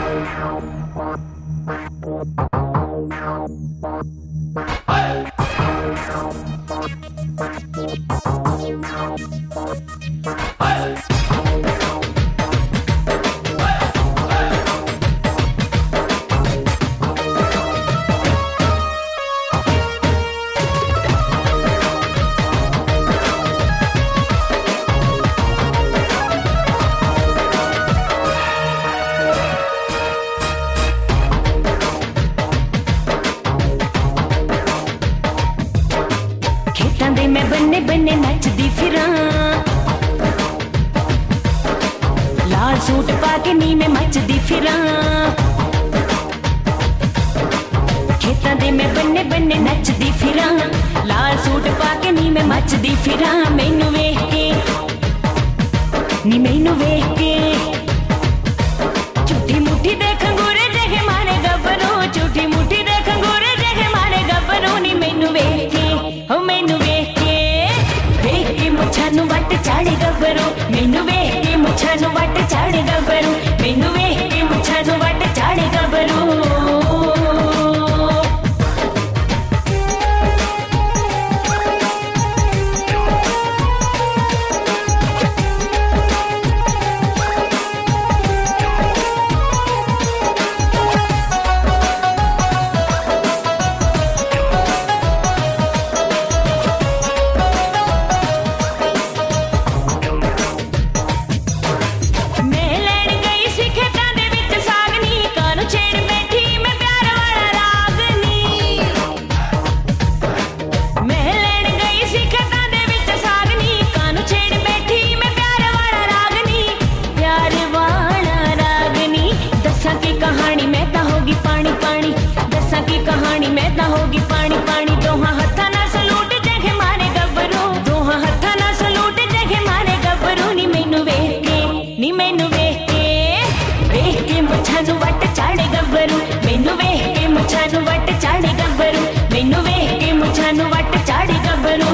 मैं बन्ने बन्ने नचदी फिरां, लाल सूट पाके नी मैं मचदी फिरां। खेतां दे मैं बन्ने बन्ने नचदी फिरां, लाल सूट पाके नी मैं मचदी फिरां। मैनू वेख के नी मैनू वेख के झूठी मुट्ठी दे खंगूरे जेहे मारे गबरू, झूठी मुट्ठी दे खंगूरे जेहे मारे गबरू। नी मैनू वेख के हो मैनू वेख के मुछां नूं वट चाड़े गबरू, मैनू वेख के मुछां नूं वट चाड़े गबरू, मैनू वेख के मुछां नूं वट चाड़े गबरू। कहानी मैं ता होगी पानी पानी, दसा की कहानी मैं ता होगी पानी पानी। दोहां हत्थां नाल सलूट जेहे मारे गबरू, दोहां हत्थां नाल सलूट जेहे मारे गबरू। नी मैनू वेख के नी मैनू वेख के मुछां नूं वट चाड़े गबरू, मैनू वेख के मुछां नूं वट चाड़े गबरू, मैनू वेख के मुछां नूं वट चाड़े गबरू।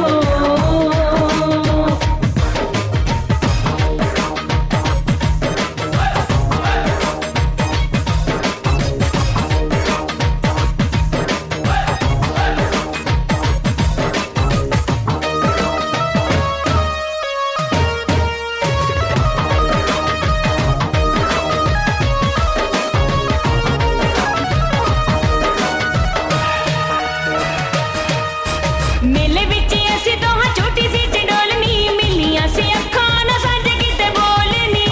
मेले विच असी दोहां छोटी सी चंडोलनी, मिलियां सी अखां ना सांझ किते बोलनी।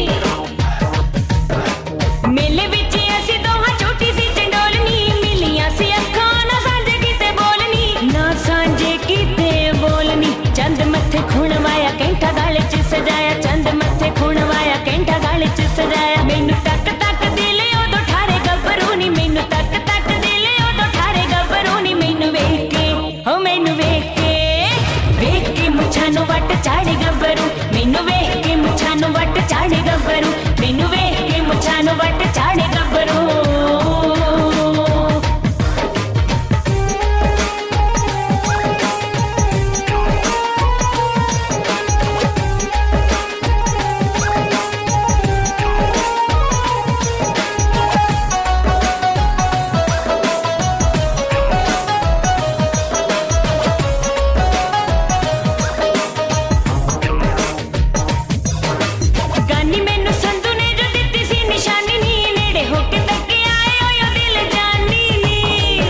मेले विच असी दोहां छोटी सी चंडोलनी, मिलियां सी अखां ना सांझ किते बोलनी, ना सांझे किते बोलनी। चंद मत्थे खुणवाया कैंठा गल च सजाया, चंद मत्थे खुणवाया कैंठा गल च सजाया। मैनू तक तक दिल उदों ठारे गबरू नी, मैनू तक तक दिल उदों ठारे गबरू। नी मैनू वेख के हो मैनू वेख के मुछां नूं वट चाड़े गबरू, मैनू वेख के मुछां नूं वट चाड़े गबरू, मैनू वेख के मुछां नूं वट चाड़े गबरू। गानी मैनू संधू ने जो दित्ती सी निशानी नी, नेड़े होके तक आए ओ दिल जानी नी।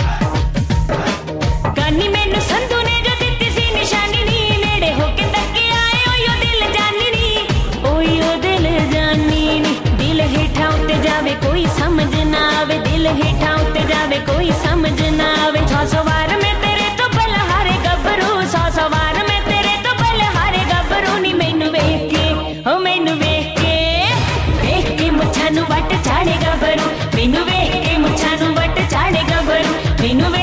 गानी मैनू संधू ने जो दित्ती सी निशानी नी, नेड़े होके तक आए ओ दिल जानी नी, ओ दिल जानी नी। दिल हेठा उते जावे कोई समझ ना आवे, दिल हेठा उते जावे कोई समझ ना आवे। 100 वार मैं तेरे तो बलहारे गबरू, 100 वार मैं तेरे तो बलहारे गबरू। नी मैनू वेख के हो मैनू वेख के मुछां नूं वट चाड़े गबरू, मैनू वेख के मुछां नूं वट चाड़े गबरू, मैनू